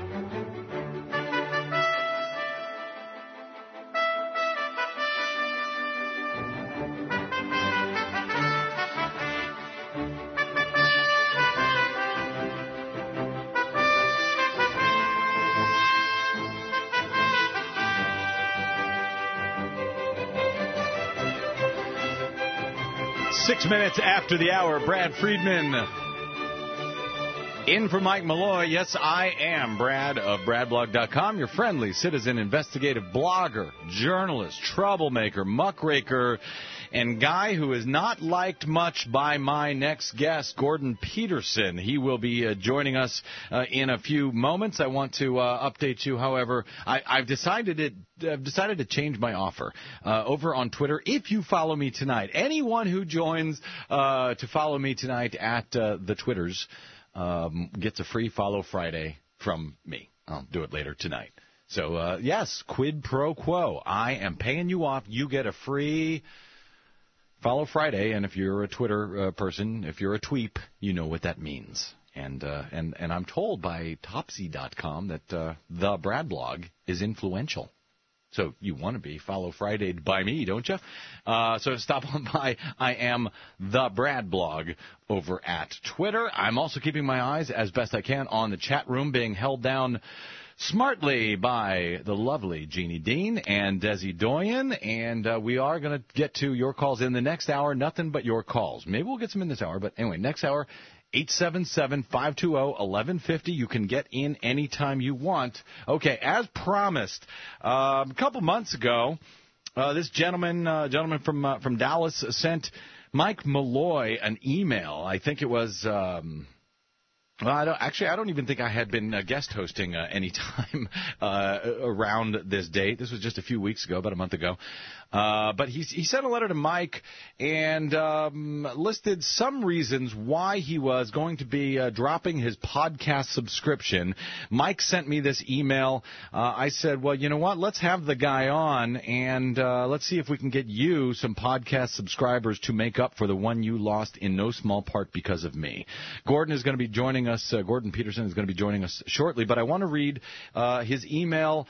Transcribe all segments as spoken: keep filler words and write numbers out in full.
Six minutes after the hour, Brad Friedman in for Mike Malloy. Yes, I am Brad of Brad Blog dot com, your friendly citizen investigative blogger, journalist, troublemaker, muckraker, and guy who is not liked much by my next guest, Gordon Peterson. He will be uh, joining us uh, in a few moments. I want to uh, update you, however, I, I've decided it. I've decided to change my offer uh, over on Twitter. If you follow me tonight, anyone who joins uh, to follow me tonight at uh, the Twitters um, gets a free Follow Friday from me. I'll do it later tonight. So, uh, yes, quid pro quo. I am paying you off. You get a free Follow Friday, and if you're a Twitter uh, person, if you're a tweep, you know what that means. And uh, and and I'm told by Topsy dot com that uh, the Brad blog is influential. So you want to be Follow Friday by me, don't you? Uh, so stop on by. I am the Brad blog over at Twitter. I'm also keeping my eyes, as best I can, on the chat room being held down smartly by the lovely Jeannie Dean and Desi Doyen, and uh, we are going to get to your calls in the next hour. Nothing but your calls. Maybe we'll get some in this hour, but anyway, next hour, eight seven seven, five two zero, one one five zero. You can get in anytime you want. Okay, as promised, uh, a couple months ago, uh, this gentleman, uh, gentleman from uh, from Dallas, sent Mike Malloy an email. I think it was. Um, Well, I don't, actually, I don't even think I had been uh, guest hosting uh, any time uh, around this date. This was just a few weeks ago, about a month ago. Uh, but he, he sent a letter to Mike and um, listed some reasons why he was going to be uh, dropping his podcast subscription. Mike sent me this email. Uh, I said, well, you know what? Let's have the guy on, and uh, let's see if we can get you some podcast subscribers to make up for the one you lost in no small part because of me. Gordon is going to be joining us. Uh, Gordon Peterson is going to be joining us shortly, but I want to read uh, his email,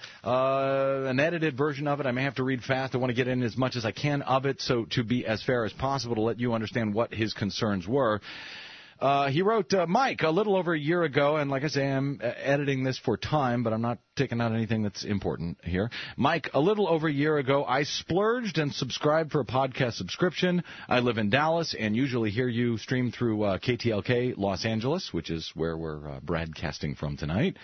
uh, an edited version of it. I may have to read fast. I want to get in as much as I can of it, so to be as fair as possible to let you understand what his concerns were. Uh, he wrote, uh, Mike, a little over a year ago, and like I say, I'm uh, editing this for time, but I'm not taking out anything that's important here. Mike, a little over a year ago, I splurged and subscribed for a podcast subscription. I live in Dallas and usually hear you stream through uh, K T L K Los Angeles, which is where we're uh, broadcasting from tonight.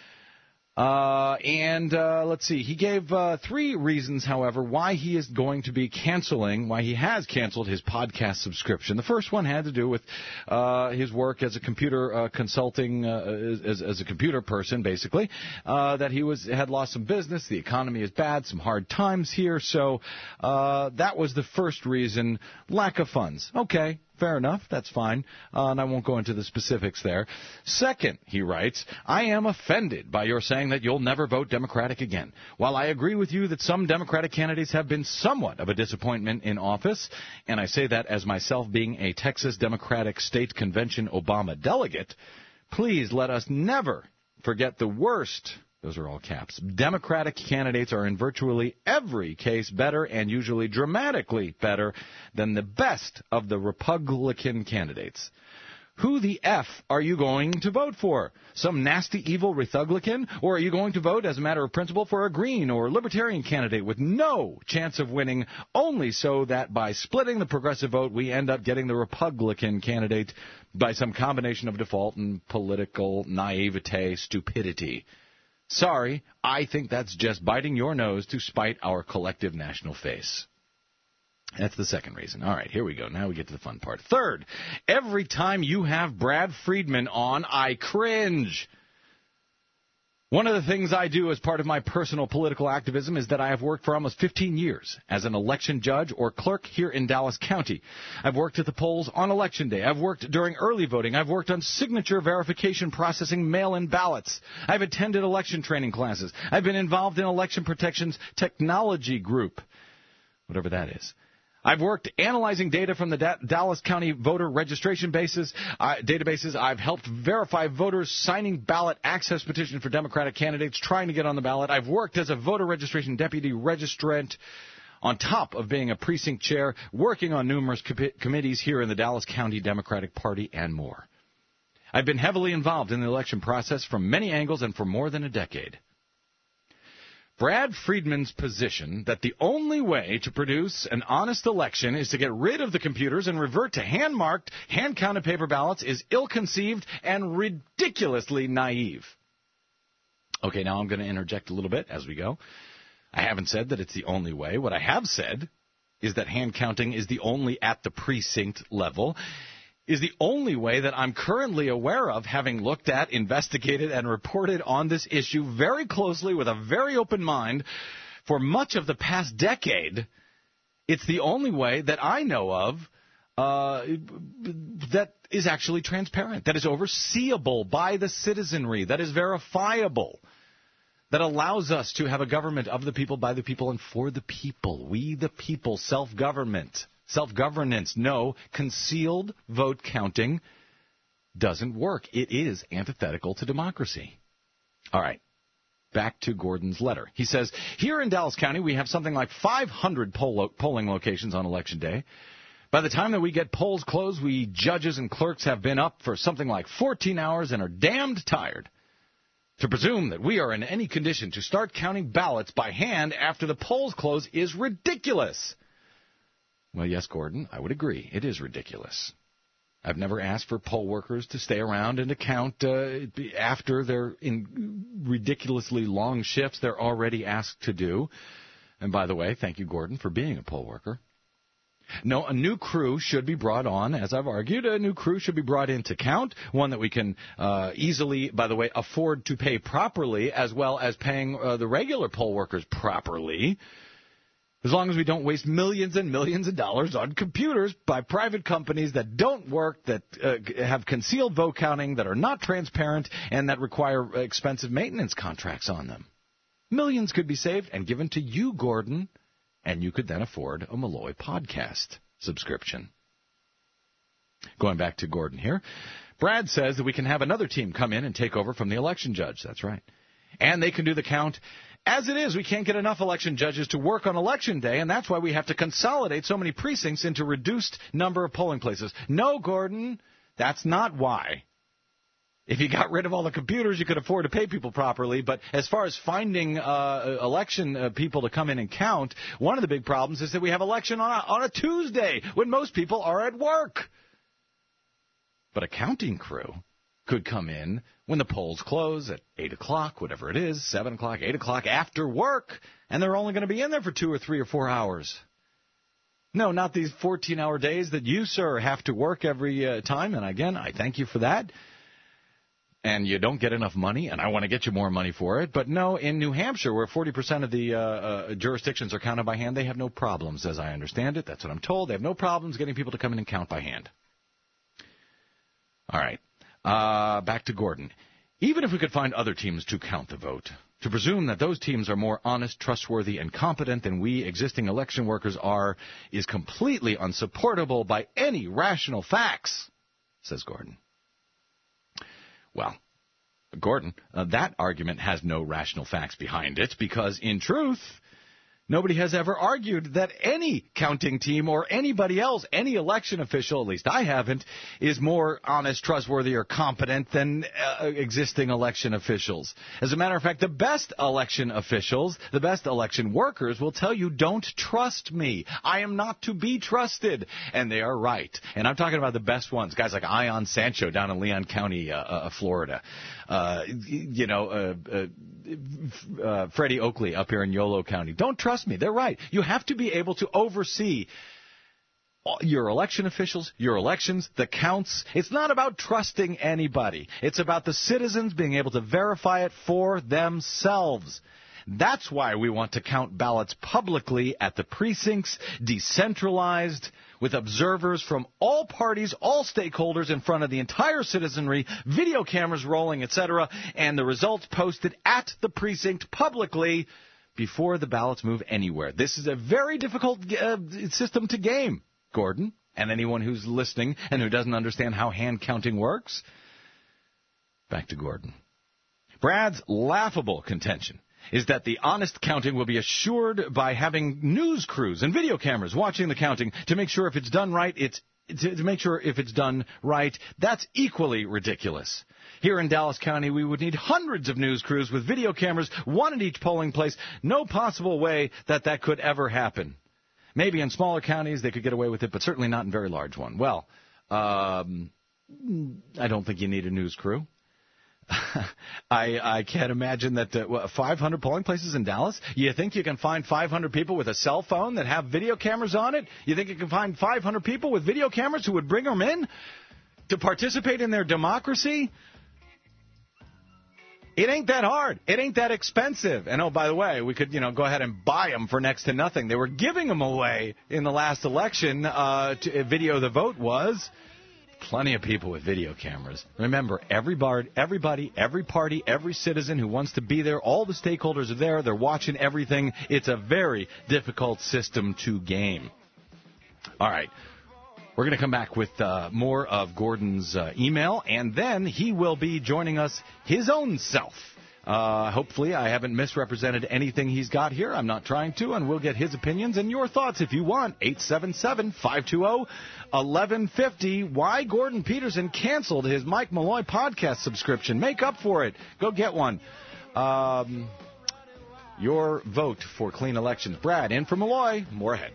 Uh, and uh, let's see, he gave uh, three reasons, however, why he is going to be canceling, why he has canceled his podcast subscription. The first one had to do with uh, his work as a computer uh, consulting, uh, as, as a computer person, basically, uh, that he was had lost some business. The economy is bad, some hard times here. So uh, that was the first reason, lack of funds. Okay. Fair enough. That's fine. Uh, and I won't go into the specifics there. Second, he writes, I am offended by your saying that you'll never vote Democratic again. While I agree with you that some Democratic candidates have been somewhat of a disappointment in office, and I say that as myself being a Texas Democratic State Convention Obama delegate, please let us never forget the worst. Those are all caps. Democratic candidates are in virtually every case better and usually dramatically better than the best of the Republican candidates. Who the F are you going to vote for? Some nasty, evil Republican? Or are you going to vote as a matter of principle for a Green or Libertarian candidate with no chance of winning, only so that by splitting the progressive vote we end up getting the Republican candidate by some combination of default and political naivete stupidity? Sorry, I think that's just biting your nose to spite our collective national face. That's the second reason. All right, here we go. Now we get to the fun part. Third, every time you have Brad Friedman on, I cringe. One of the things I do as part of my personal political activism is that I have worked for almost fifteen years as an election judge or clerk here in Dallas County. I've worked at the polls on Election Day. I've worked during early voting. I've worked on signature verification processing mail-in ballots. I've attended election training classes. I've been involved in Election Protections Technology Group, whatever that is. I've worked analyzing data from the da- Dallas County voter registration bases, uh, databases. I've helped verify voters signing ballot access petitions for Democratic candidates trying to get on the ballot. I've worked as a voter registration deputy registrant on top of being a precinct chair, working on numerous co- committees here in the Dallas County Democratic Party, and more. I've been heavily involved in the election process from many angles and for more than a decade. Brad Friedman's position that the only way to produce an honest election is to get rid of the computers and revert to hand-marked, hand-counted paper ballots is ill-conceived and ridiculously naive. Okay, now I'm going to interject a little bit as we go. I haven't said that it's the only way. What I have said is that hand-counting is the only at the precinct level, is the only way that I'm currently aware of, having looked at, investigated, and reported on this issue very closely with a very open mind for much of the past decade. It's the only way that I know of uh, that is actually transparent, that is overseeable by the citizenry, that is verifiable, that allows us to have a government of the people, by the people, and for the people. We the people, self-government. Self-governance. No, concealed vote counting doesn't work. It is antithetical to democracy. All right, back to Gordon's letter. He says, here in Dallas County, we have something like five hundred poll lo- polling locations on Election Day. By the time that we get polls closed, we judges and clerks have been up for something like fourteen hours and are damned tired. To presume that we are in any condition to start counting ballots by hand after the polls close is ridiculous. Well, yes, Gordon, I would agree. It is ridiculous. I've never asked for poll workers to stay around and to count uh, after their in ridiculously long shifts they're already asked to do. And by the way, thank you, Gordon, for being a poll worker. No, a new crew should be brought on, as I've argued. A new crew should be brought in to count, one that we can uh, easily, by the way, afford to pay properly, as well as paying uh, the regular poll workers properly. As long as we don't waste millions and millions of dollars on computers by private companies that don't work, that uh, have concealed vote counting, that are not transparent, and that require expensive maintenance contracts on them. Millions could be saved and given to you, Gordon, and you could then afford a Malloy podcast subscription. Going back to Gordon here, Brad says that we can have another team come in and take over from the election judge. That's right. And they can do the count. As it is, we can't get enough election judges to work on Election Day, and that's why we have to consolidate so many precincts into reduced number of polling places. No, Gordon, that's not why. If you got rid of all the computers, you could afford to pay people properly. But as far as finding uh, election uh, people to come in and count, one of the big problems is that we have election on a, on a Tuesday when most people are at work. But a counting crew could come in when the polls close at eight o'clock, whatever it is, seven o'clock, eight o'clock, after work, and they're only going to be in there for two or three or four hours. No, not these fourteen-hour days that you, sir, have to work every uh, time. And again, I thank you for that. And you don't get enough money, and I want to get you more money for it. But no, in New Hampshire, where forty percent of the uh, uh, jurisdictions are counted by hand, they have no problems, as I understand it. That's what I'm told. They have no problems getting people to come in and count by hand. All right. Uh, back to Gordon. Even if we could find other teams to count the vote, to presume that those teams are more honest, trustworthy, and competent than we existing election workers are is completely unsupportable by any rational facts, says Gordon. Well, Gordon, uh, that argument has no rational facts behind it because, in truth, nobody has ever argued that any counting team or anybody else, any election official, at least I haven't, is more honest, trustworthy, or competent than uh, existing election officials. As a matter of fact, the best election officials, the best election workers will tell you, don't trust me. I am not to be trusted. And they are right. And I'm talking about the best ones, guys like Ion Sancho down in Leon County, uh, uh, Florida. Uh, you know, uh, uh, uh, Freddie Oakley up here in Yolo County. Don't trust me. They're right. You have to be able to oversee your election officials, your elections, the counts. It's not about trusting anybody. It's about the citizens being able to verify it for themselves. That's why we want to count ballots publicly at the precincts, decentralized, with observers from all parties, all stakeholders in front of the entire citizenry, video cameras rolling, et cetera, and the results posted at the precinct publicly before the ballots move anywhere. This is a very difficult uh, system to game, Gordon, and anyone who's listening and who doesn't understand how hand counting works. Back to Gordon. Brad's laughable contention is that the honest counting will be assured by having news crews and video cameras watching the counting to make sure if it's done right, it's to, to make sure if it's done right. That's equally ridiculous. Here in Dallas County, we would need hundreds of news crews with video cameras, one at each polling place. No possible way that that could ever happen. Maybe in smaller counties they could get away with it, but certainly not in very large ones. Well, um, I don't think you need a news crew. I I can't imagine that uh, five hundred polling places in Dallas. You think you can find five hundred people with a cell phone that have video cameras on it? You think you can find five hundred people with video cameras who would bring them in to participate in their democracy? It ain't that hard. It ain't that expensive. And, oh, by the way, we could, you know, go ahead and buy them for next to nothing. They were giving them away in the last election. Uh, to, uh, video the vote was. Plenty of people with video cameras. Remember, everybody, everybody, every party, every citizen who wants to be there, all the stakeholders are there. They're watching everything. It's a very difficult system to game. All right. We're going to come back with uh, more of Gordon's uh, email, and then he will be joining us his own self. Uh, hopefully I haven't misrepresented anything he's got here. I'm not trying to, and we'll get his opinions and your thoughts if you want. eight seven seven, five two zero, one one five zero. Why Gordon Peterson canceled his Mike Malloy podcast subscription. Make up for it. Go get one. Um, your vote for clean elections. Brad, in for Malloy. More ahead.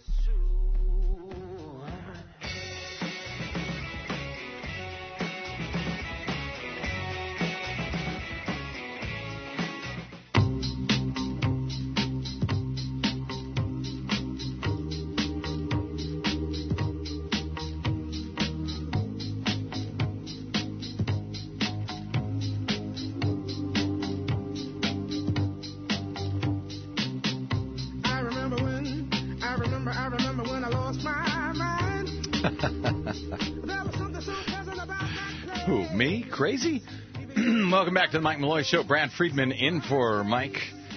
Who, me? Crazy? Welcome back to the Mike Malloy Show. Brad Friedman in for Mike.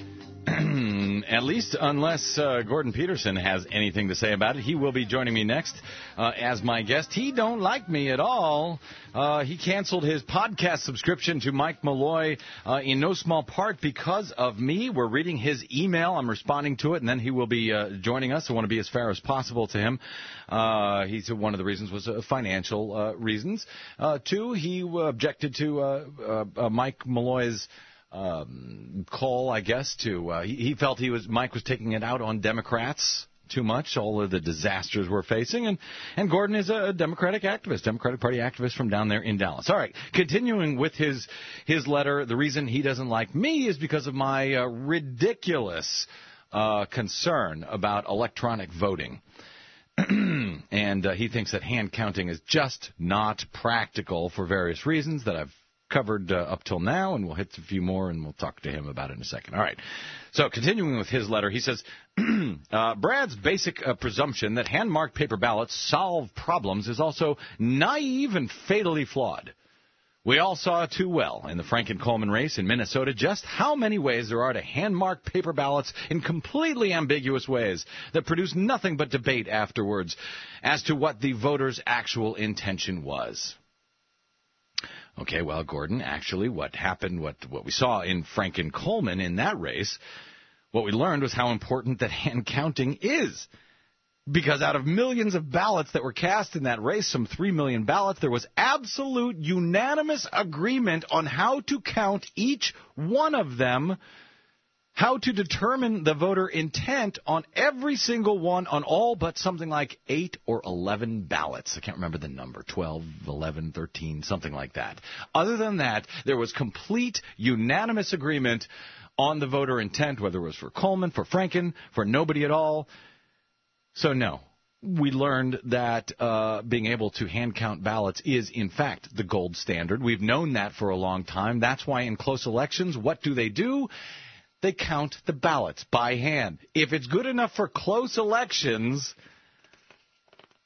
At least unless uh, Gordon Peterson has anything to say about it. He will be joining me next uh, as my guest. He don't like me at all. Uh, he canceled his podcast subscription to Mike Malloy uh, in no small part because of me. We're reading his email. I'm responding to it, and then he will be uh, joining us. I want to be as fair as possible to him. Uh, he's one of the reasons was uh, financial uh, reasons. Uh, two, he objected to uh, uh, uh, Mike Malloy's Um, call, I guess, to uh, he, he felt he was Mike was taking it out on Democrats too much, all of the disasters we're facing, and and Gordon is a Democratic activist, Democratic Party activist from down there in Dallas. All right, continuing with his his letter, the reason he doesn't like me is because of my uh, ridiculous uh, concern about electronic voting. And uh, he thinks that hand counting is just not practical for various reasons that I've covered uh, up till now, and we'll hit a few more, and we'll talk to him about it in a second. All right. So continuing with his letter, he says, uh, Brad's basic uh, presumption that hand-marked paper ballots solve problems is also naive and fatally flawed. We all saw too well in the Franken-Coleman race in Minnesota just how many ways there are to hand-mark paper ballots in completely ambiguous ways that produce nothing but debate afterwards as to what the voters' actual intention was. Okay, well, Gordon, actually what happened, what what we saw in Franken-Coleman in that race, what we learned was how important that hand counting is. Because out of millions of ballots that were cast in that race, some three million ballots, there was absolute unanimous agreement on how to count each one of them, how to determine the voter intent on every single one, on all but something like eight or eleven ballots. I can't remember the number, twelve, eleven, thirteen, something like that. Other than that, there was complete unanimous agreement on the voter intent, whether it was for Coleman, for Franken, for nobody at all. So, no. We learned that uh, being able to hand count ballots is, in fact, the gold standard. We've known that for a long time. That's why in close elections, what do they do? They count the ballots by hand. If it's good enough for close elections,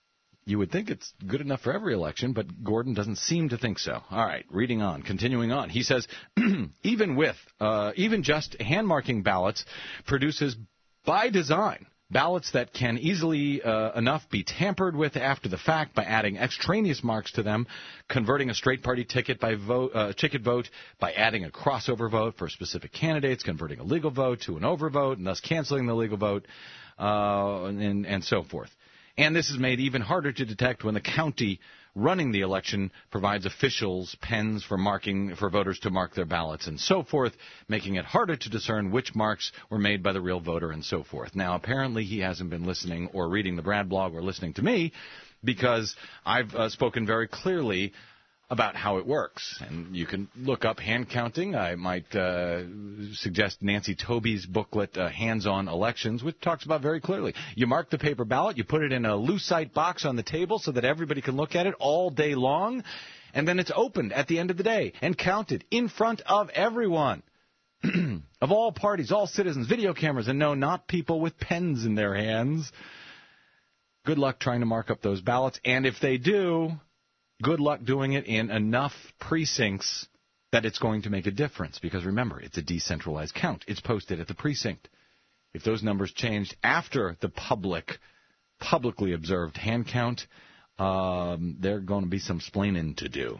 You would think it's good enough for every election, but Gordon doesn't seem to think so. All right, reading on, continuing on. He says, even with, uh, even just hand-marking ballots produces, by design, ballots that can easily uh, enough be tampered with after the fact by adding extraneous marks to them, converting a straight party ticket by vote, uh, ticket vote by adding a crossover vote for specific candidates, converting a legal vote to an overvote, and thus canceling the legal vote, uh, and, and so forth. And this is made even harder to detect when the county running the election provides officials pens for marking for voters to mark their ballots and so forth, making it harder to discern which marks were made by the real voter and so forth. Now, apparently he hasn't been listening or reading the Brad blog or listening to me, because I've uh, spoken very clearly about how it works. And you can look up hand counting. I might uh, suggest Nancy Tobey's booklet, uh, Hands-On Elections, which talks about very clearly. You mark the paper ballot, you put it in a lucite box on the table so that everybody can look at it all day long, and then it's opened at the end of the day and counted in front of everyone. Of all parties, all citizens, video cameras, and no, not people with pens in their hands. Good luck trying to mark up those ballots, and if they do, good luck doing it in enough precincts that it's going to make a difference. Because remember, it's a decentralized count. It's posted at the precinct. If those numbers changed after the public, publicly observed hand count, um, there are going to be some splaining to do.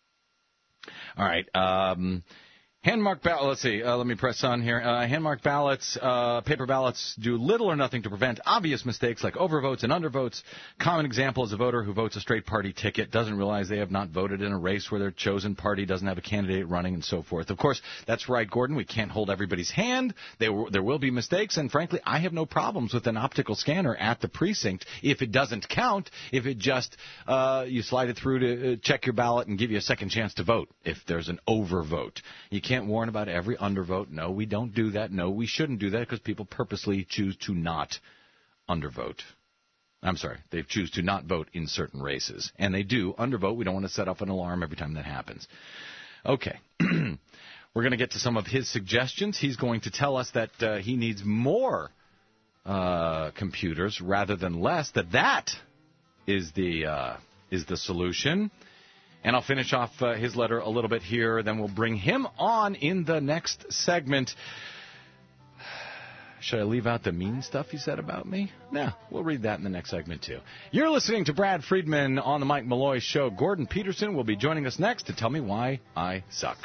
All right. Um, Hand-marked ballots, let's see, uh, let me press on here. Uh, hand-marked ballots, uh, paper ballots do little or nothing to prevent obvious mistakes like overvotes and undervotes. Common example is a voter who votes a straight party ticket, doesn't realize they have not voted in a race where their chosen party doesn't have a candidate running and so forth. Of course, that's right, Gordon, we can't hold everybody's hand. There, w- there will be mistakes, and frankly, I have no problems with an optical scanner at the precinct if it doesn't count, if it just, uh, you slide it through to uh, check your ballot and give you a second chance to vote if there's an overvote. You can't warn about every undervote. No, we don't do that. No, we shouldn't do that because people purposely choose to not undervote. I'm sorry, they choose to not vote in certain races. And they do undervote. We don't want to set off an alarm every time that happens. Okay. We're going to get to some of his suggestions. He's going to tell us that uh, he needs more uh, computers rather than less, that that is the, uh, is the solution. And I'll finish off uh, his letter a little bit here. Then we'll bring him on in the next segment. Should I leave out the mean stuff he said about me? No, we'll read that in the next segment, too. You're listening to Brad Friedman on the Mike Malloy Show. Gordon Peterson will be joining us next to tell me why I suck.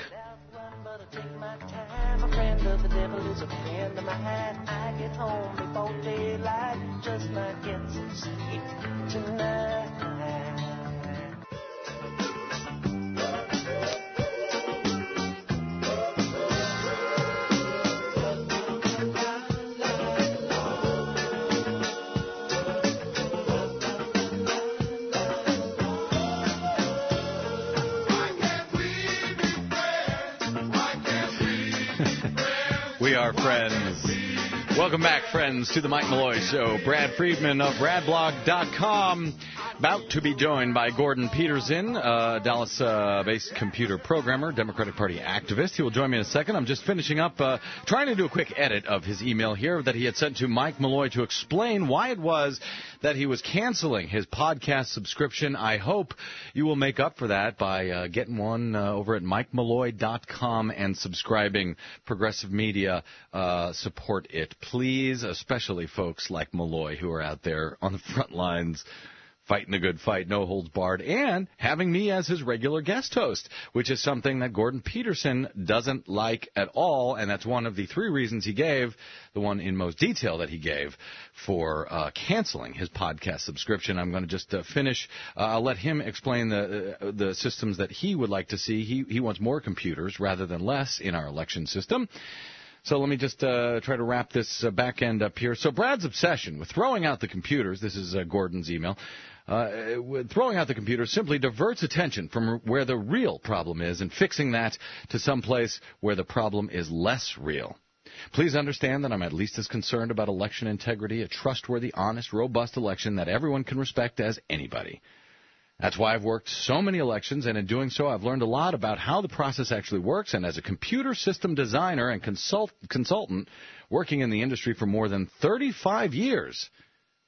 We are friends. Welcome back, friends, to the Mike Malloy Show. Brad Friedman of brad blog dot com, about to be joined by Gordon Peterson, uh, Dallas-based uh, computer programmer, Democratic Party activist. He will join me in a second. I'm just finishing up, uh, trying to do a quick edit of his email here that he had sent to Mike Malloy to explain why it was that he was canceling his podcast subscription. I hope you will make up for that by uh, getting one uh, over at mike malloy dot com and subscribing. Progressive media, uh, support it, please, especially folks like Malloy who are out there on the front lines fighting a good fight, no holds barred, and having me as his regular guest host, which is something that Gordon Peterson doesn't like at all, and that's one of the three reasons he gave, the one in most detail that he gave for uh, canceling his podcast subscription. I'm going to just uh, finish. Uh, I'll let him explain the uh, the systems that he would like to see. He, he wants more computers rather than less in our election system. So let me just uh, try to wrap this uh, back end up here. So Brad's obsession with throwing out the computers, this is uh, Gordon's email, uh, throwing out the computers simply diverts attention from where the real problem is and fixing that to some place where the problem is less real. Please understand that I'm at least as concerned about election integrity, a trustworthy, honest, robust election that everyone can respect as anybody. That's why I've worked so many elections, and in doing so, I've learned a lot about how the process actually works. And as a computer system designer and consult- consultant working in the industry for more than thirty-five years,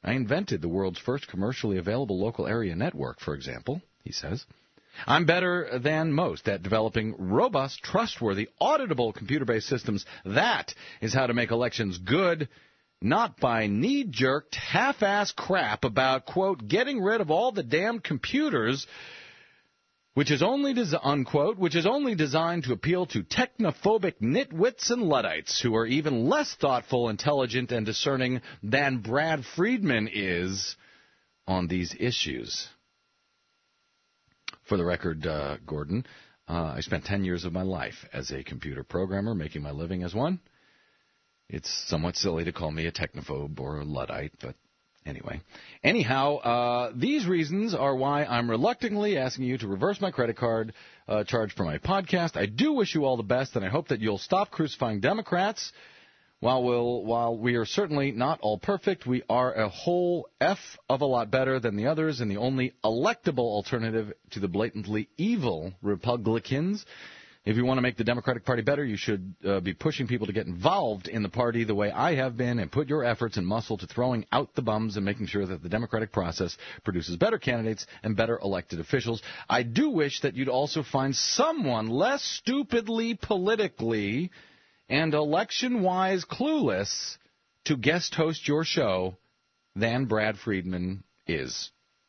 I invented the world's first commercially available local area network, for example, he says. I'm better than most at developing robust, trustworthy, auditable computer-based systems. That is how to make elections good, not by knee-jerked, half-ass crap about, quote, getting rid of all the damned computers, which is only, des- unquote, which is only designed to appeal to technophobic nitwits and Luddites who are even less thoughtful, intelligent, and discerning than Brad Friedman is on these issues. For the record, uh, Gordon, uh, I spent ten years of my life as a computer programmer, making my living as one. It's somewhat silly to call me a technophobe or a Luddite, but anyway. Anyhow, uh, these reasons are why I'm reluctantly asking you to reverse my credit card uh, charge for my podcast. I do wish you all the best, and I hope that you'll stop crucifying Democrats. While, we'll, while we are certainly not all perfect, we are a whole F of a lot better than the others and the only electable alternative to the blatantly evil Republicans. If you want to make the Democratic Party better, you should uh, be pushing people to get involved in the party the way I have been and put your efforts and muscle to throwing out the bums and making sure that the democratic process produces better candidates and better elected officials. I do wish that you'd also find someone less stupidly politically and election-wise clueless to guest host your show than Brad Friedman is.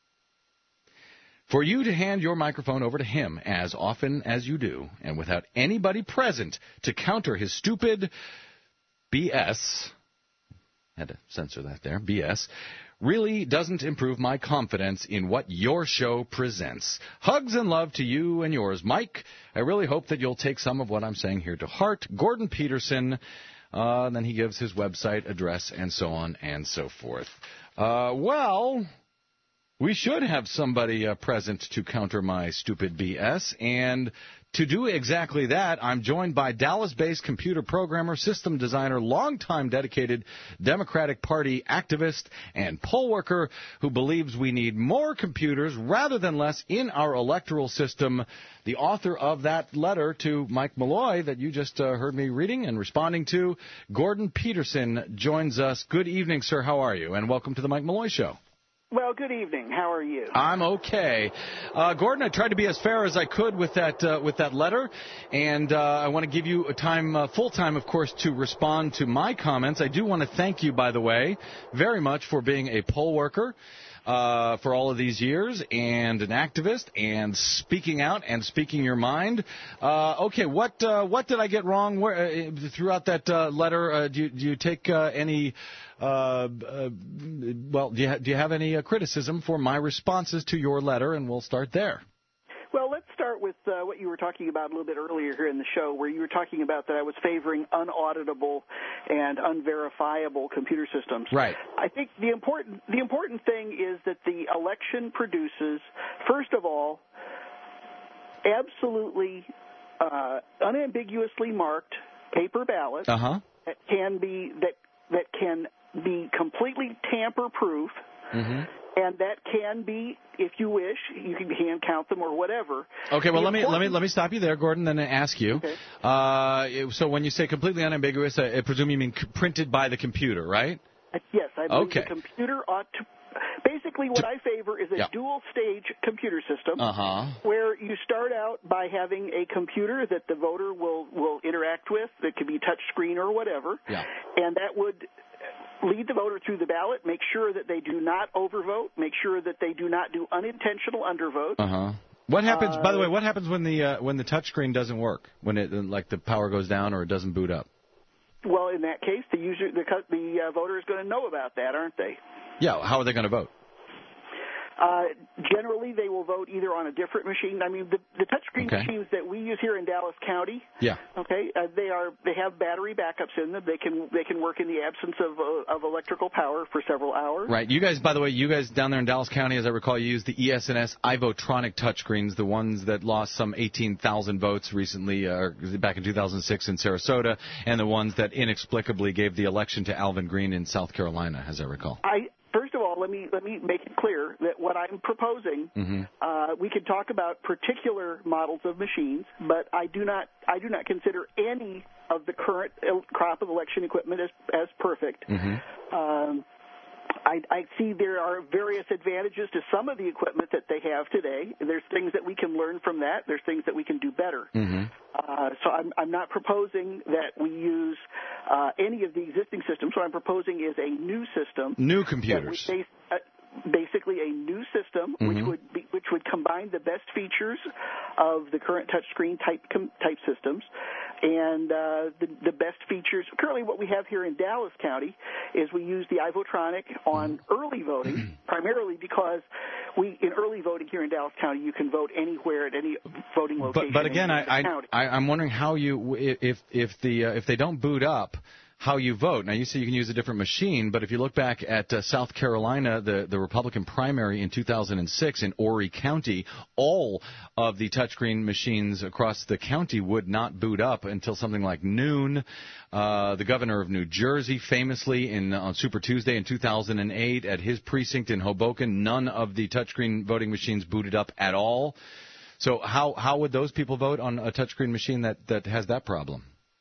For you to hand your microphone over to him as often as you do, and without anybody present to counter his stupid B S, had to censor that there, B S, really doesn't improve my confidence in what your show presents. Hugs and love to you and yours, Mike. I really hope that you'll take some of what I'm saying here to heart. Gordon Peterson. Uh, then he gives his website address and so on and so forth. Uh, well, we should have somebody uh, present to counter my stupid B S, and to do exactly that, I'm joined by Dallas-based computer programmer, system designer, longtime dedicated Democratic Party activist, and poll worker who believes we need more computers rather than less in our electoral system. The author of that letter to Mike Malloy that you just uh, heard me reading and responding to, Gordon Peterson, joins us. Good evening, sir. How are you? And welcome to the Mike Malloy Show. Well, good evening. How are you? I'm okay. Uh, Gordon, I tried to be as fair as I could with that uh, with that letter, and uh, I want to give you a time, uh, full time, of course, to respond to my comments. I do want to thank you, by the way, very much for being a poll worker uh, for all of these years, and an activist, and speaking out and speaking your mind. Uh, okay, what uh, what did I get wrong Where, uh, throughout that uh, letter? Uh, do, you, do you take uh, any? Uh, uh, well, do you, ha- do you have any uh, criticism for my responses to your letter? And we'll start there. Well, let's start with uh, what you were talking about a little bit earlier here in the show, where you were talking about that I was favoring unauditable and unverifiable computer systems. Right. I think the important the important thing is that the election produces, first of all, absolutely uh, unambiguously marked paper ballots uh-huh. that can be that that can be completely tamper-proof, mm-hmm. and that can be, if you wish, you can hand count them or whatever. Okay, well, the let me let me let me stop you there, Gordon, then ask you. Okay. Uh, so when you say completely unambiguous, I presume you mean c- printed by the computer, right? Yes, I believe okay. the computer ought to. Basically, what I favor is a yeah. dual-stage computer system uh-huh. where you start out by having a computer that the voter will, will interact with that could be touch screen or whatever, yeah. and that would lead the voter through the ballot, make sure that they do not overvote, make sure that they do not do unintentional undervotes. Uh-huh. What happens, uh, by the way, what happens when the uh, when the touch screen doesn't work, when it like the power goes down or it doesn't boot up? Well, in that case, the user, the, the uh, voter is going to know about that, aren't they? Yeah, how are they going to vote? Uh, generally, they will vote either on a different machine. I mean, the, the touchscreen okay. machines that we use here in Dallas County, yeah, okay, uh, they are they have battery backups in them. They can they can work in the absence of uh, of electrical power for several hours. Right. You guys, by the way, you guys down there in Dallas County, as I recall, you use the E S N S iVotronic touchscreens, the ones that lost some eighteen thousand votes recently, uh, back in two thousand six in Sarasota, and the ones that inexplicably gave the election to Alvin Green in South Carolina, as I recall. I. First of all, let me let me make it clear that what I'm proposing, mm-hmm. uh, we can talk about particular models of machines, but I do not I do not consider any of the current crop of election equipment as as perfect. Mm-hmm. Um, I, I see there are various advantages to some of the equipment that they have today. There's things that we can learn from that. There's things that we can do better. Mm-hmm. Uh, so I'm, I'm not proposing that we use uh, any of the existing systems. What I'm proposing is a new system. New computers. That we base, uh, basically a new system mm-hmm. which would be, which would combine the best features of the current touchscreen type com, type systems and uh, the, the best features. Currently what we have here in Dallas County is we use the iVotronic on early voting, primarily because we in early voting here in Dallas County you can vote anywhere at any voting location. But, but again, in I, the I, I, I'm wondering how you, if, if, the, uh, if they don't boot up, how you vote. Now, you say you can use a different machine, but if you look back at uh, South Carolina, the, the Republican primary in two thousand six in Horry County, all of the touchscreen machines across the county would not boot up until something like noon. Uh, the governor of New Jersey, famously, in on Super Tuesday in two thousand eight, at his precinct in Hoboken, none of the touchscreen voting machines booted up at all. So how, how would those people vote on a touchscreen machine that, that has that problem?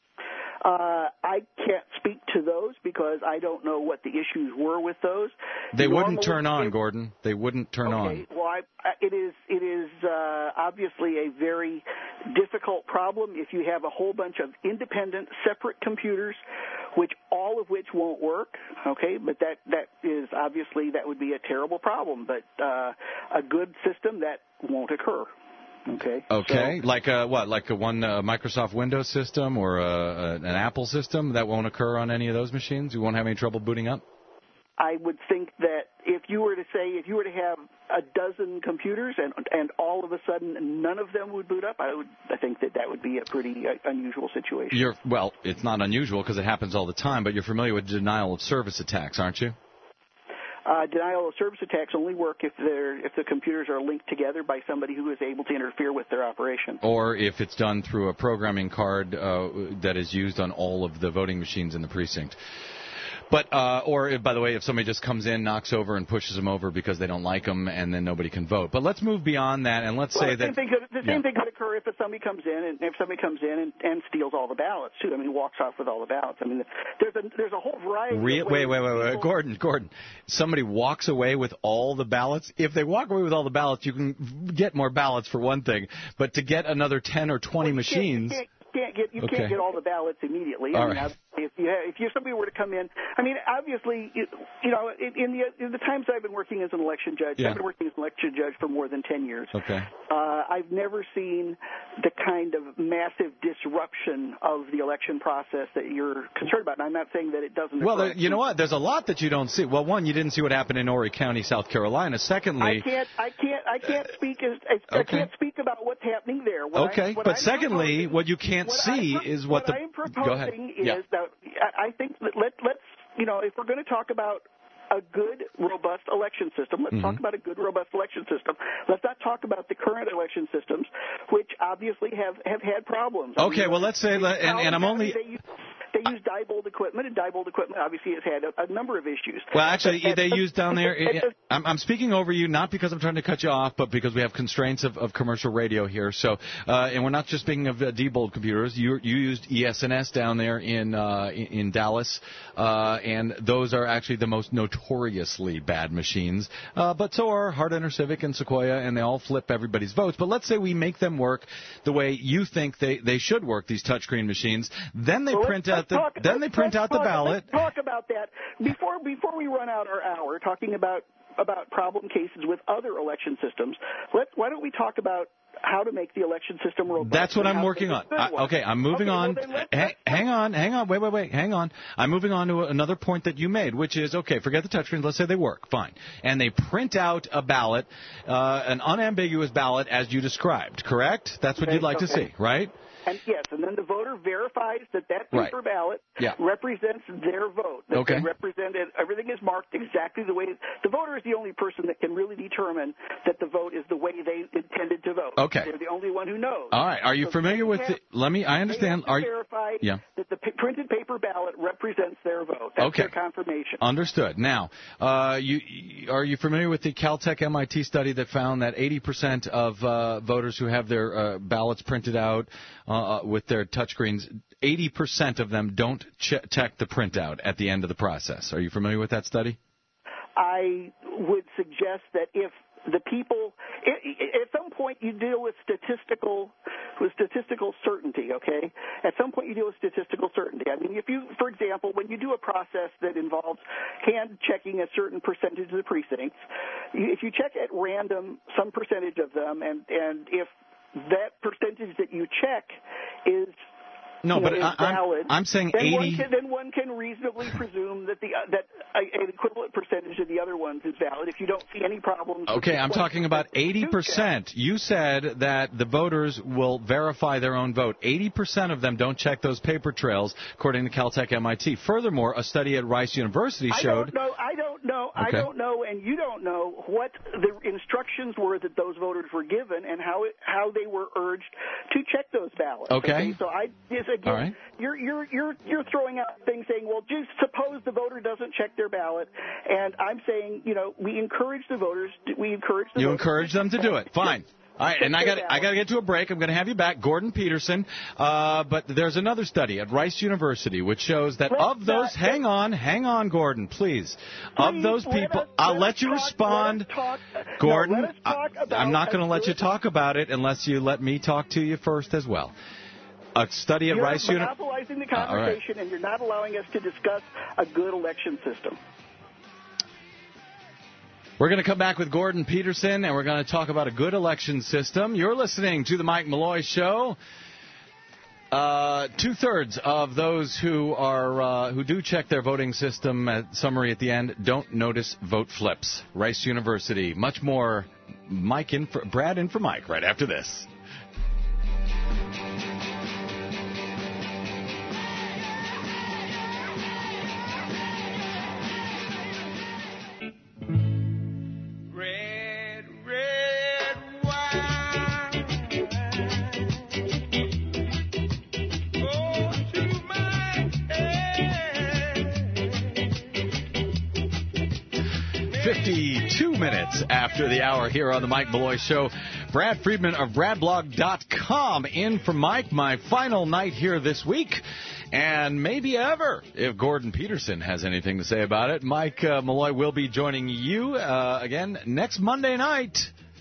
Uh, I can't speak to those because I don't know what the issues were with those. They Normally, wouldn't turn on, it, Gordon. They wouldn't turn okay, on. Well, I, it is it is uh, obviously a very difficult problem if you have a whole bunch of independent, separate computers, which all of which won't work. Okay, but that that is obviously that would be a terrible problem. But uh, a good system that won't occur. Okay. Okay. So, like a, what? Like a one uh, Microsoft Windows system or a, a, an Apple system that won't occur on any of those machines? You won't have any trouble booting up? I would think that if you were to say if you were to have a dozen computers and and all of a sudden none of them would boot up, I would I think that that would be a pretty uh, unusual situation. You're well, it's not unusual because it happens all the time. But you're familiar with denial of service attacks, aren't you? Uh, denial of service attacks only work if they're if the computers are linked together by somebody who is able to interfere with their operation. Or if it's done through a programming card uh, that is used on all of the voting machines in the precinct. But uh, or if, by the way, if somebody just comes in, knocks over, and pushes them over because they don't like them, and then nobody can vote. But let's move beyond that, and let's well, say the same that thing could, the same yeah. thing could occur if somebody comes in and if somebody comes in and, and steals all the ballots too. I mean, walks off with all the ballots. I mean, there's a there's a whole variety. Re- of wait, ways wait, wait, wait, people... Gordon, Gordon. Somebody walks away with all the ballots. If they walk away with all the ballots, you can get more ballots for one thing. But to get another ten or twenty well, you machines. Can't, you can't, you can't get you okay. can't get all the ballots immediately. All I mean, right. If you have, if you somebody were to come in, I mean, obviously, you, you know, in, in the in the times I've been working as an election judge, yeah. I've been working as an election judge for more than ten years. Okay. Uh, I've never seen the kind of massive disruption of the election process that you're concerned about. And I'm not saying that it doesn't. Well, there, you know what? There's a lot that you don't see. Well, one, you didn't see what happened in Horry County, South Carolina. Secondly, I can't, I can't, I can't speak as I, okay. I can't speak about what's happening there. What okay, I, what but I'm secondly, what you can't what see I'm, is what, what the. I'm proposing Go ahead. is yeah. that I think that let let's you know if we're going to talk about a good, robust election system. Let's mm-hmm. talk about a good, robust election system. Let's not talk about the current election systems, which obviously have, have had problems. Okay, I mean, well, let's say, and, and I'm only... They use, they use Diebold equipment, and Diebold equipment obviously has had a, a number of issues. Well, actually, but, they but, use down there... but, I'm, I'm speaking over you, not because I'm trying to cut you off, but because we have constraints of, of commercial radio here. So, uh, and we're not just speaking of uh, Diebold computers. You, you used E S N S down there in, uh, in, in Dallas, uh, and those are actually the most notoriously bad machines, uh, but so are Hart Civic and Sequoia, and they all flip everybody's votes. But let's say we make them work the way you think they, they should work, these touchscreen machines. Then they well, print let's, out the let's talk, then they print out the talk, ballot. Let's talk about that before before we run out our hour talking about about problem cases with other election systems. Let why don't we talk about how to make the election system robust? That's what I'm working on. I, okay, I'm moving okay, on. Well, let's, hang, let's, hang on, hang on. Wait, wait, wait. Hang on. I'm moving on to another point that you made, which is, okay, forget the touchscreens. Let's say they work. Fine. And they print out a ballot, uh, an unambiguous ballot as you described, correct? That's what okay, you'd like okay. to see, right? And yes, and then the voter verifies that that paper right. ballot yeah. represents their vote. That okay. they represent it, everything is marked exactly the way. The voter is the only person that can really determine that the vote is the way they intended to vote. Okay. They're the only one who knows. All right. Are you so familiar with have, the? Let me. I understand. They have to Are you? verify yeah. that the p- printed paper ballot represents their vote. That's okay. their confirmation. Understood. Now, uh, you are you familiar with the Caltech M I T study that found that eighty percent of uh, voters who have their uh, ballots printed out uh, with their touchscreens, eighty percent of them don't ch- check the printout at the end of the process. Are you familiar with that study? I would suggest that if the people, at some point you deal with statistical, with statistical certainty, okay? At some point you deal with statistical certainty. I mean, if you, for example, when you do a process that involves hand checking a certain percentage of the precincts, if you check at random some percentage of them, and, and if that percentage that you check is No, you know, but is I, valid, I'm, I'm saying then eighty. One can, then one can reasonably presume that the uh, that a, an equivalent percentage of the other ones is valid if you don't see any problems. Okay, I'm talking about eighty percent. You said that the voters will verify their own vote. eighty percent of them don't check those paper trails, according to Caltech M I T. Furthermore, a study at Rice University showed. I don't know. I don't know. Okay. I don't know, and you don't know what the instructions were that those voters were given and how it, how they were urged to check those ballots. Okay. okay? So I is again, All right. you're you're you're you're throwing out things saying, well, just suppose the voter doesn't check their ballot, and I'm saying, you know, we encourage the voters. To, we encourage the You voters encourage them to do it. Fine. All right, and I got I got to get to a break. I'm going to have you back, Gordon Peterson. Uh, but there's another study at Rice University which shows that Let's of those, not, hang on, hang on, Gordon, please. Of those let people, us- I'll let let us you talk- respond, let us talk- Gordon. no, let us talk I, about I'm not going to a let you good- talk about it unless you let me talk to you first as well. A study at You're Rice University. monopolizing the Uh, all right. conversation, and you're not allowing us to discuss a good election system. We're going to come back with Gordon Peterson, and we're going to talk about a good election system. You're listening to the Mike Malloy Show. Uh, two-thirds of those who are uh, who do check their voting system at summary at the end don't notice vote flips. Rice University. Much more. Mike in for, Brad in for Mike right after this. fifty-two minutes after the hour here on the Mike Malloy Show. Brad Friedman of brad blog dot com in for Mike, my final night here this week. And maybe ever, if Gordon Peterson has anything to say about it. Mike uh, Malloy will be joining you uh, again next Monday night.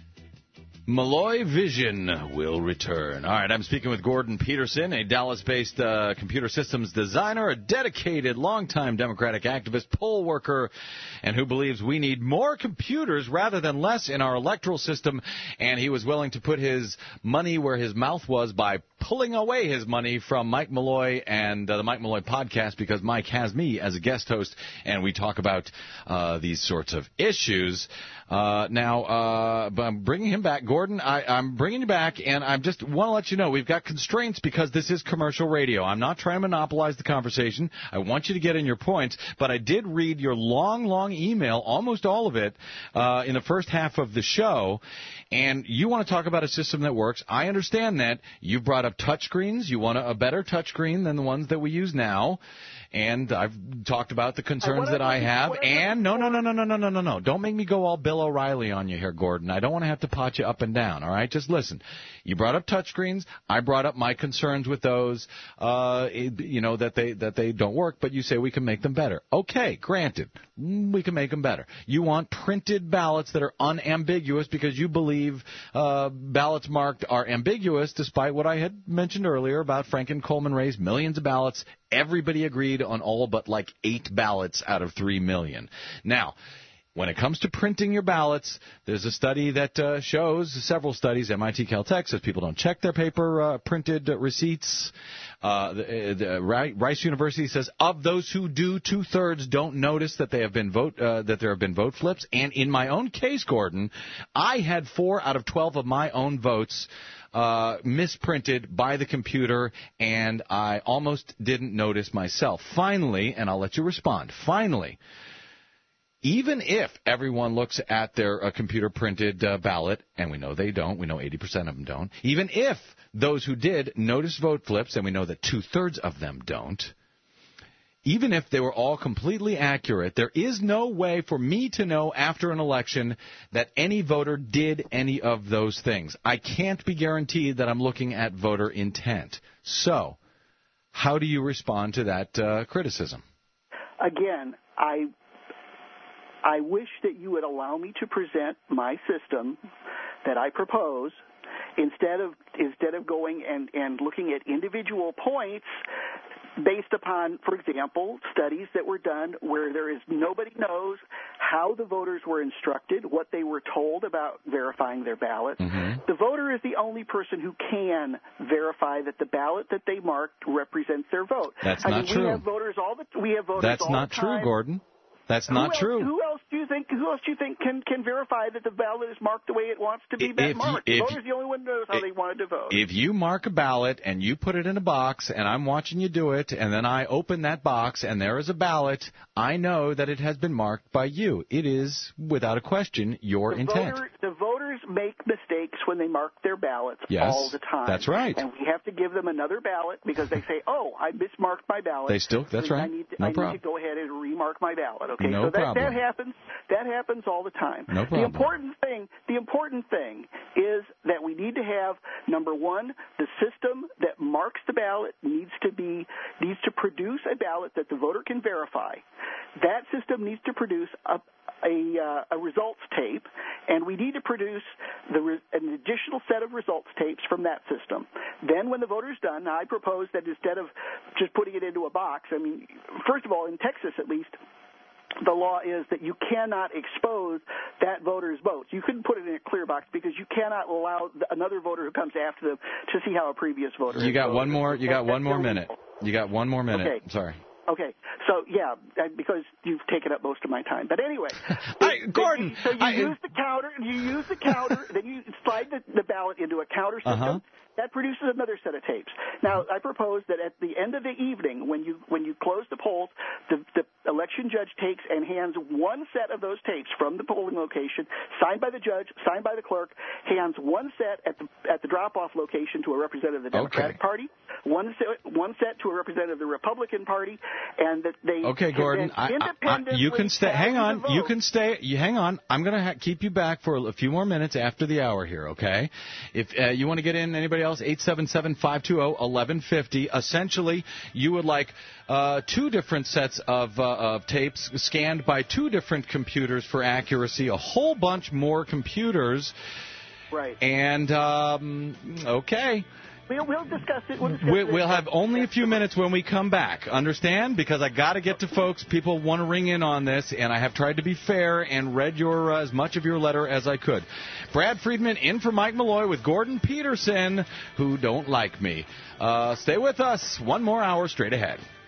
Malloy Vision will return. All right, I'm speaking with Gordon Peterson, a Dallas-based uh, computer systems designer, a dedicated, longtime Democratic activist, poll worker, and who believes we need more computers rather than less in our electoral system. And he was willing to put his money where his mouth was by pulling away his money from Mike Malloy and uh, the Mike Malloy podcast, because Mike has me as a guest host, and we talk about uh, these sorts of issues. Uh, now, uh, but I'm bringing him back. Gordon, I, I'm bringing you back, and I just want to let you know we've got constraints because this is commercial radio. I'm not trying to monopolize the conversation. I want you to get in your points, but I did read your long, long email, almost all of it, uh, in the first half of the show, and you want to talk about a system that works. I understand that. You've brought up touchscreens. You want a, a better touchscreen than the ones that we use now. And I've talked about the concerns that I have. And no, no, no, no, no, no, no, no, no. Don't make me go all Bill O'Reilly on you here, Gordon. I don't want to have to pot you up and down, all right? Just listen. You brought up touchscreens. I brought up my concerns with those, uh, you know, that they that they don't work, but you say we can make them better. Okay, granted. We can make them better. You want printed ballots that are unambiguous because you believe uh, ballots marked are ambiguous, despite what I had mentioned earlier about Franken Coleman raised millions of ballots. Everybody agreed on all but like eight ballots out of three million. Now, when it comes to printing your ballots, there's a study that uh, shows, several studies, M I T Caltech says people don't check their paper uh, printed uh, receipts. Uh, the, the Rice University says of those who do, two-thirds don't notice that they have been vote uh, that there have been vote flips. And in my own case, Gordon, I had four out of twelve of my own votes Uh, misprinted by the computer, and I almost didn't notice myself. Finally, and I'll let you respond, finally, even if everyone looks at their uh, computer-printed uh, ballot, and we know they don't, we know eighty percent of them don't, even if those who did notice vote flips, and we know that two-thirds of them don't, even if they were all completely accurate, there is no way for me to know after an election that any voter did any of those things. I can't be guaranteed that I'm looking at voter intent. So, how do you respond to that uh, criticism? Again, I I wish that you would allow me to present my system that I propose instead of instead of going and, and looking at individual points based upon, for example, studies that were done where there is nobody knows how the voters were instructed, what they were told about verifying their ballot. Mm-hmm. The voter is the only person who can verify that the ballot that they marked represents their vote. That's I not mean, true. We have voters all the we have voters That's all not the time. true, Gordon. That's Who not else, true. Who else do you think? Who else do you think can can verify that the ballot is marked the way it wants to be If marked? you, The if, voter's the only one who knows how if, they wanted to vote. If you mark a ballot and you put it in a box, and I'm watching you do it, and then I open that box and there is a ballot, I know that it has been marked by you. It is, without a question, your the intent. Voter, the voters make mistakes when they mark their ballots Yes, all the time. that's right. And we have to give them another ballot because they say, "Oh, I mismarked my ballot." They still, that's so right. I need to, no I problem. need to go ahead and remark my ballot. Okay, No so that, problem. that happens. That happens all the time. No problem. The important thing, the important thing is that we need to have, number one, the system that marks the ballot needs to be needs to produce a ballot that the voter can verify. That system needs to produce a A, uh, a results tape, and we need to produce the re- an additional set of results tapes from that system. Then when the voter's done, I propose that instead of just putting it into a box, I mean, first of all, in Texas at least, the law is that you cannot expose that voter's votes. You couldn't put it in a clear box because you cannot allow another voter who comes after them to see how a previous voter You got voted. one more. You got That's one more illegal. minute. You got one more minute. Okay. Sorry. Okay, so yeah, because you've taken up most of my time. But anyway, I, Gordon, you, so you I, use the counter, you use the counter, then you slide the, the ballot into a counter system. Uh-huh. That produces another set of tapes. Now, I propose that at the end of the evening, when you when you close the polls, the, the election judge takes and hands one set of those tapes from the polling location, signed by the judge, signed by the clerk, hands one set at the at the drop-off location to a representative of the Democratic Okay. Party, one set, one set to a representative of the Republican Party, and that they Okay, can Gordon, then I, I, I, independently you can stay. Hang tally on, the you vote. can stay. You hang on. I'm going to ha- keep you back for a few more minutes after the hour here. Okay? If uh, you want to get in, anybody else? eight seven seven, five two zero, one one five zero. Essentially, you would like uh, two different sets of uh, of tapes scanned by two different computers for accuracy. A whole bunch more computers. Right. And um, okay. We'll, we'll discuss it. We'll, discuss We, it. we'll have only a few minutes when we come back. Understand? Because I got to get to folks. People want to ring in on this, and I have tried to be fair and read your uh, as much of your letter as I could. Brad Friedman in for Mike Malloy with Gordon Peterson, who don't like me. Uh, stay with us. One more hour straight ahead.